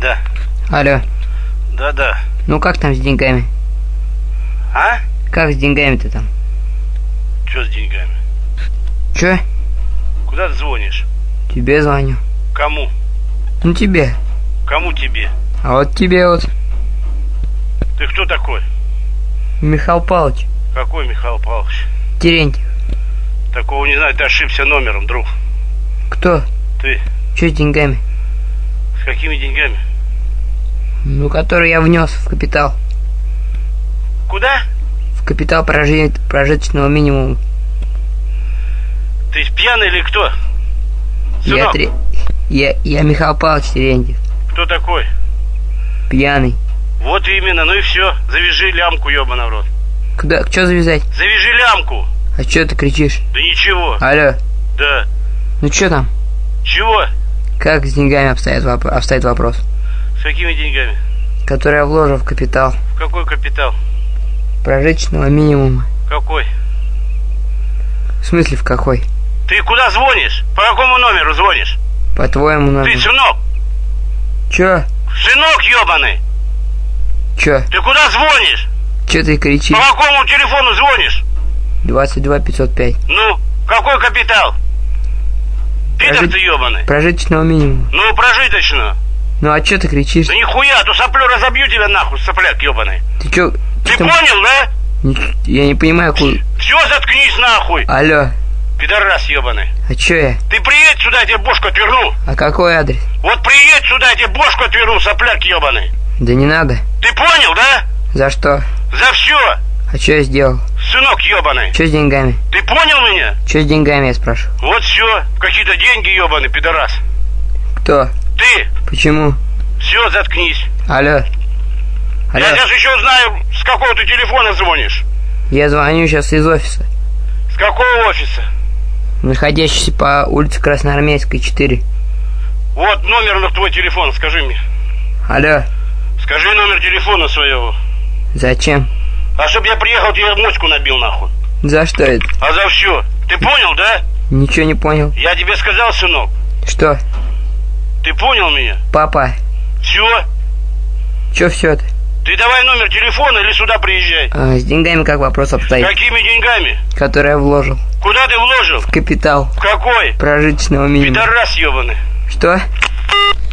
Да. Алло. Да. Ну как там с деньгами? А? Как с деньгами-то там? Чё с деньгами? Чё? Куда ты звонишь? Тебе звоню. Кому? Ну тебе. Кому тебе? А вот тебе вот. Ты кто такой? Михаил Павлович. Какой Михаил Павлович? Терентьев. Такого не знаю, ты ошибся номером, друг. Кто? Ты. Чё с деньгами? С какими деньгами? Ну, которые я внес в капитал. Куда? В капитал прожиточного минимума. Ты пьяный или кто? Сынок. Я Михаил Павлович Терентьев. Кто такой? Пьяный. Вот именно, ну и все. Завяжи лямку, ёбаный в рот. Куда? Чё завязать? Завяжи лямку. А чё ты кричишь? Да ничего. Алло. Да. Ну чё там? Чего? Как с деньгами обстоит вопрос? С какими деньгами? Которые я вложил в капитал. В какой капитал? Прожиточного минимума. Какой? В смысле в какой? Ты куда звонишь? По какому номеру звонишь? По твоему номеру. Ты сынок? Чё? Сынок ёбаный! Чё? Ты куда звонишь? Чё ты кричишь? По какому телефону звонишь? 22 505. Ну, какой капитал? Пидор ты ёбаный. Прожиточного минимума. Ну, прожиточно. Ну а чё ты кричишь? Да нихуя, а то соплю разобью тебя нахуй, сопляк ёбаный. Ты чё? Ты понял, да? Я не понимаю, куда... Все, заткнись нахуй. Алло. Пидорас ёбаный. А чё я? Ты приедь сюда, я тебе бошку отверну. А какой адрес? Вот приедь сюда, я тебе бошку отверну, сопляк ёбаный. Да не надо. Ты понял, да? За что? За все. А чё я сделал? Сынок ёбаный. Чё с деньгами? Ты понял меня? Чё с деньгами, я спрашиваю? Вот все. Какие-то деньги ёбаный, пидорас. Кто? Ты. Почему? Все, заткнись. Алло. Алло. Я сейчас еще знаю, с какого ты телефона звонишь. Я звоню сейчас из офиса. С какого офиса? Находящийся по улице Красноармейской, 4. Вот номер на твой телефон, скажи мне. Алло. Скажи номер телефона своего. Зачем? А чтоб я приехал, тебе моську набил нахуй. За что это? А за все. Ты понял, да? Ничего не понял. Я тебе сказал, сынок. Что? Ты понял меня? Папа. Все? Чё все-то? Ты давай номер телефона или сюда приезжай. С деньгами как вопрос обстоит? Какими деньгами? Которые я вложил. Куда ты вложил? В капитал. В какой? Прожиточного минимума. Пидорас ёбаный. Что?